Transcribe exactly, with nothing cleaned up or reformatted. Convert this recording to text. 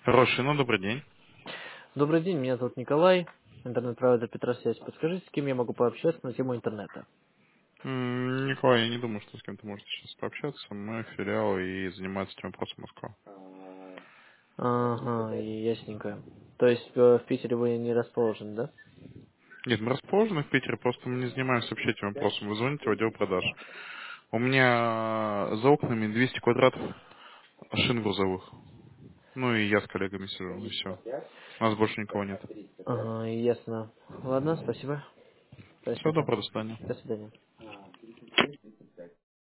Хороший, ну добрый день. Добрый день, меня зовут Николай, интернет-провайдер Петросвязь. Подскажите, с кем я могу пообщаться на тему интернета? М, Николай, я не думаю, что с кем-то можете сейчас пообщаться. Мы филиал и занимаемся этим вопросом Москва. Ага, ясненько. То есть э, в Питере вы не расположены, да? Нет, мы расположены в Питере, просто мы не занимаемся вообще этим вопросом. Вы звоните в отдел продаж. У меня за окнами двести квадратов шин грузовых. Ну и я с коллегами сижу, и все. У нас больше никого нет. Ага, ясно. Ладно, спасибо. Все, Спасибо. доброго, до свидания. До свидания.